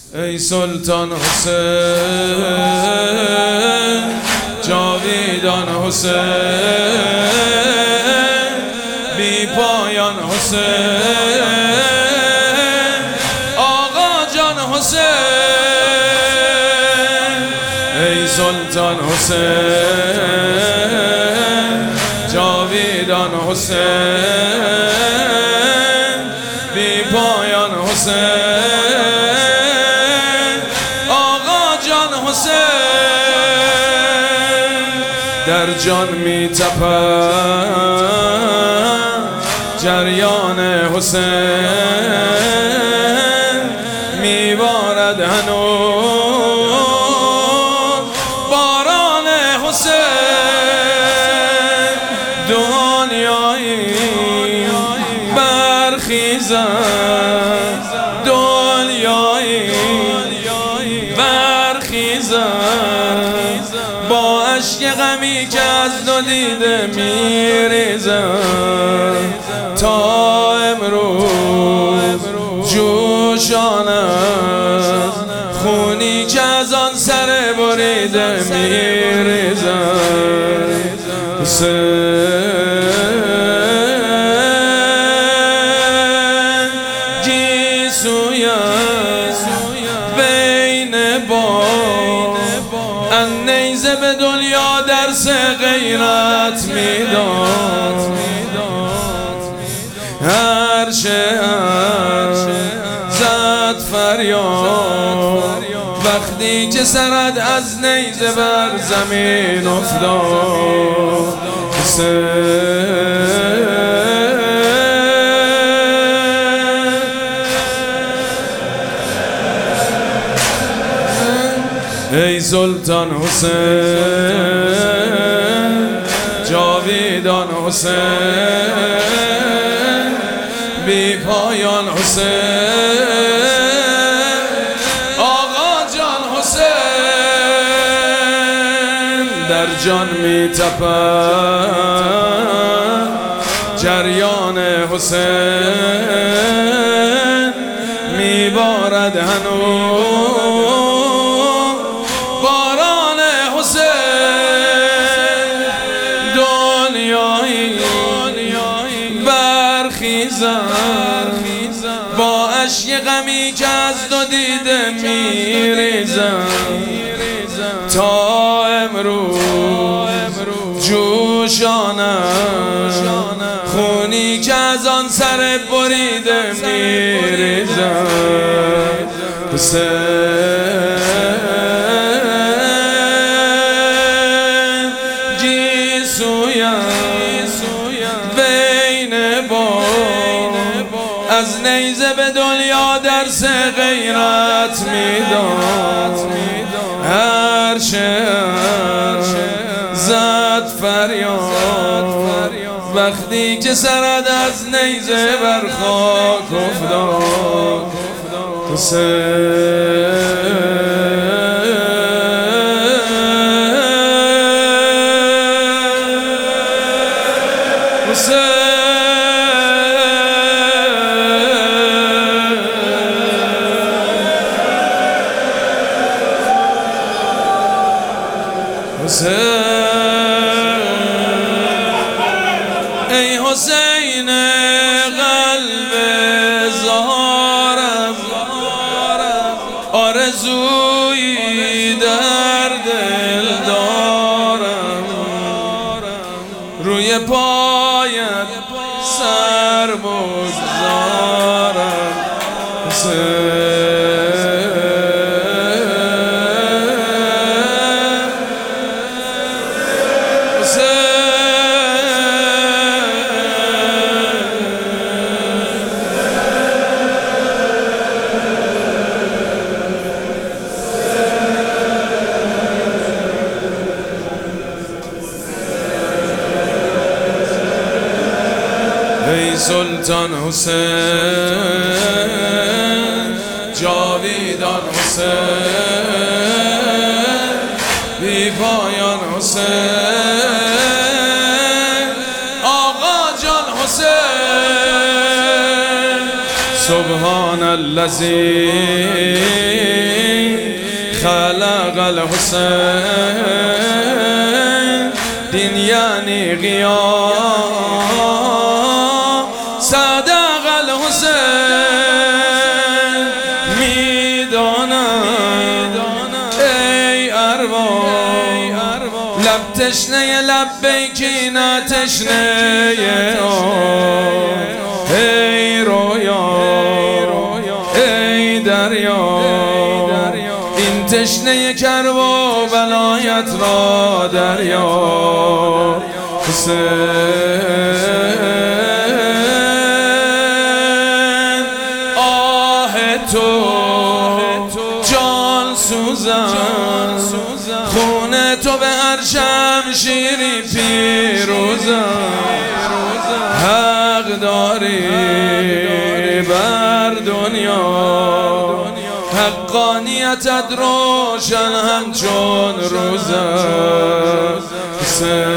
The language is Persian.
ای سلطان حسین، جاویدان حسین، بی پایان حسین، آقا جان حسین. ای سلطان حسین، جاویدان حسین، بی پایان حسین، آقا جان حسین. در جان می تپد جریان حسین، می بارد هنوز باران حسین. دنیایی برخیزد، دنیایی برخیزد، با اشک غمی که از دو دیده میریزد. تا امروز جوشان است خونی که از آن سر بریده میریزد. بین با النیزه به دنیا درس غیرت میداد. هر شهر زد فریاد وقتی که سرد از نیزه بر زمین افتاد. ای سلطان حسین، جاویدان حسین، بی پایان حسین، آقا جان حسین. در جان می تپد جریان حسین، می بارد هنوز باران حسین. دنیایی برخیزد، با اشک غمی که از دو دیده میریزد. تا امروز جوشان است خونی که از آن سر بریده میریزد. بین با از نیزه به دنیا درس غیرت میداد. هر شهر زد فریاد وقتی که سرد از نیزه بر خاک افتاد. ای حسین قلب زارم، آرزویی در دل دارم، روی پایت سر بگذارم. ای سلطان حسین، جاویدان حسین، بی پایان حسین، آقا جان حسین. سبحان الذی خلق الحسین. دین یعنی قیام صدق الحسین. میدانم ای ارواح لب تشنه لبیکی نه تشنه ای رویا ای دریا این تشنه کرب و بلایت را دریا. حسین آه تو جان سوزن خون تو به هر شمشیری پیروزن. حق داری بر دنیا حقانیتت روشن همچون روزن.